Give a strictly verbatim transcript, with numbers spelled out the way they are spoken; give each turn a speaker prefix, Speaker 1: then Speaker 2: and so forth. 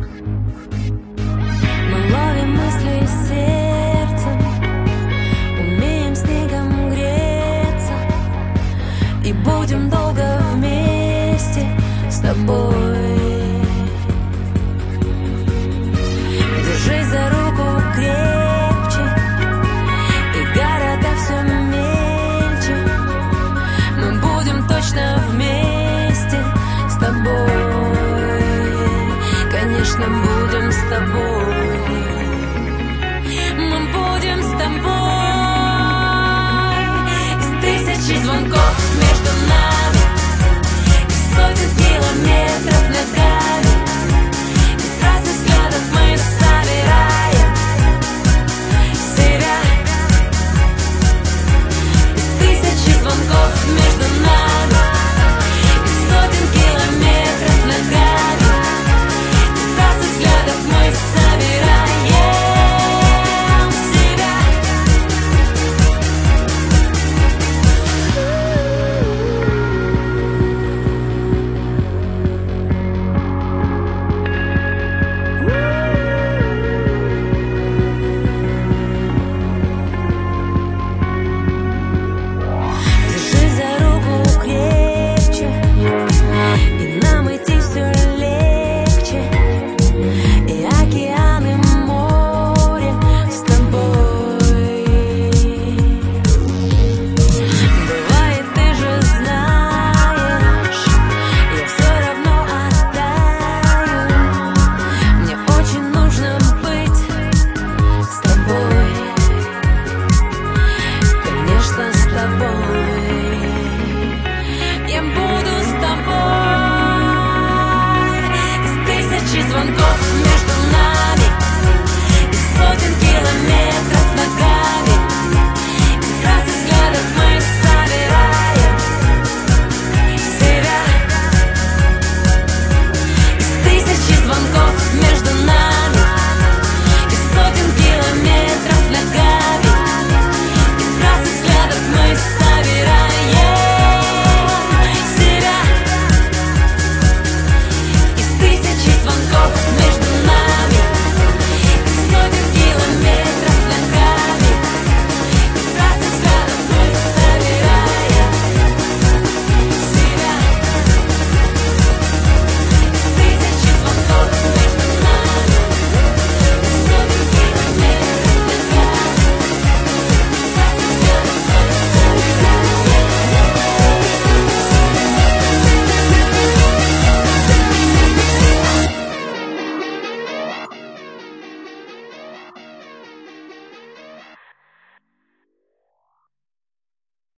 Speaker 1: Мы ловим мысли сердцем, умеем снегом греться и будем долго вместе с тобой. Держись за руку крепче, и города все мельче. Мы будем точно вместе с тобой. Конечно, будем с тобой. Мы будем с тобой. Из тысячи звонков между нами, из сотен километров ногами, из разных взглядов мы собираем себя. Из тысячи звонков между нами, из сотен километров ногами, из разных взглядов мы собираем себя. Держись за руку крепче, и нам идти все легче. И океан, и море с тобой. Бывает, ты же знаешь, я все равно оттаю. Мне очень нужно быть с тобой. Конечно, с тобой. Я буду с тобой. Из тысячи звонков